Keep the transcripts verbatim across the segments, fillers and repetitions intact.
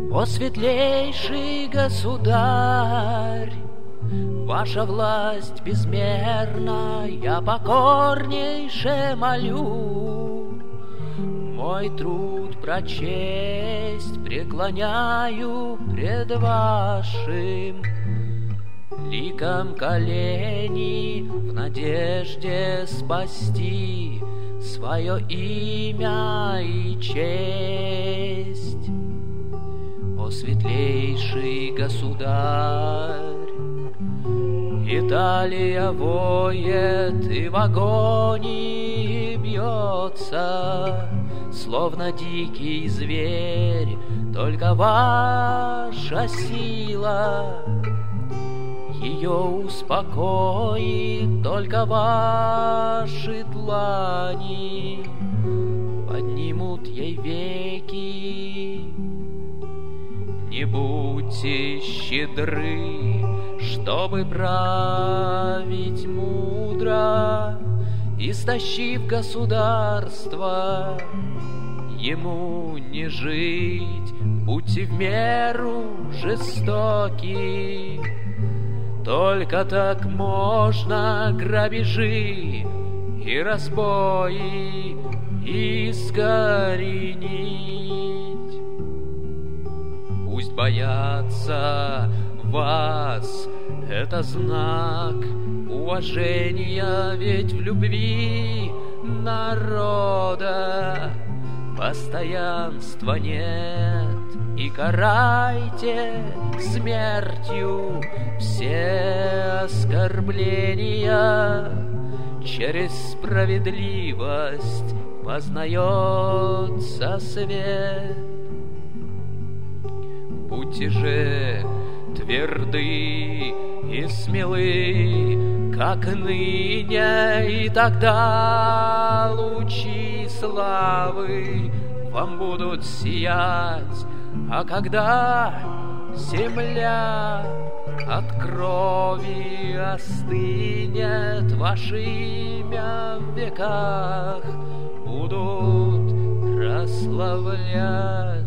О светлейший государь, ваша власть безмерна, я покорнейше молю. Мой труд прочесть преклоняю пред вашим ликом колени в надежде спасти свое имя и честь. О светлейший государь, Италия воет и в агонии бьется, словно дикий зверь, только ваша сила ее успокоит, только ваши длани поднимут ей веки. Не будьте щедры, чтобы править мудро, истощив государство, ему не жить. Будьте в меру жестоки, только так можно грабежи и разбои искоренить. Пусть боятся вас, это знак уважения, ведь в любви народа постоянства нет. И карайте смертью все оскорбления, через справедливость познается свет. Будьте же тверды и смелы, как ныне, и тогда лучи славы вам будут сиять. А когда земля от крови остынет, ваше имя в веках будут прославлять.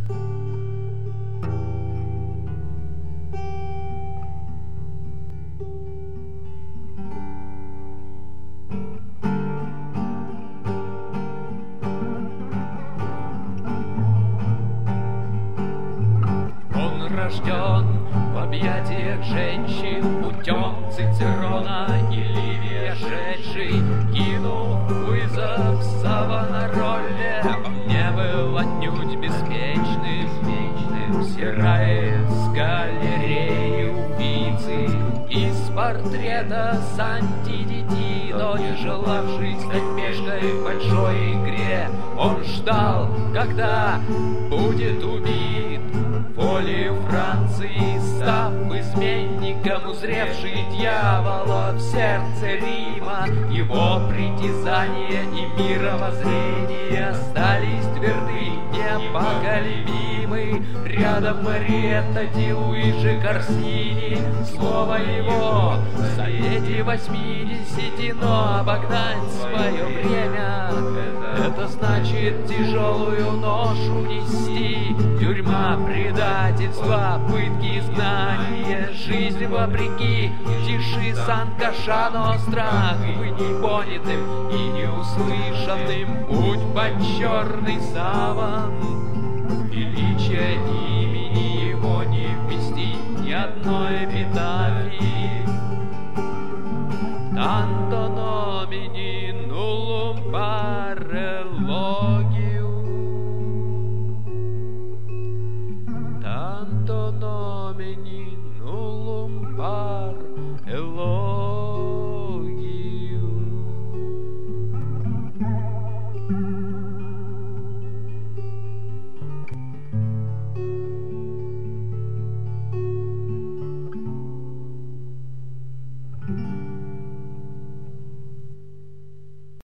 Рожден в объятиях женщин путем Цицерона и Ливия шедший, кинув вызов Савонароле, не был отнюдь беспечным, взирая с галереи убийцы из портрета Санти-Дитино, не желавший стать пешкой в большой игре, он ждал, когда будет убит. Воле Франции, став изменником, узревший дьявола в сердце Рима, его притязания и мировоззрение остались тверды, непоколебимы. Рядом Мариетта Ди Луиджи Корсини, слово его в Совете восьмидесяти, но обогнать свое время — это значит тяжелую ношу нести. Тюрьма, предательство, пытки, изгнание, жизнь вопреки тиши Сан-Кашано, страх быть непонятым и неуслышанным, путь под черный саван. Величие имени его не вместить ни одной эпитафии. Танто номини нуллум паре логиум. Tanto nomini nullum par elogio.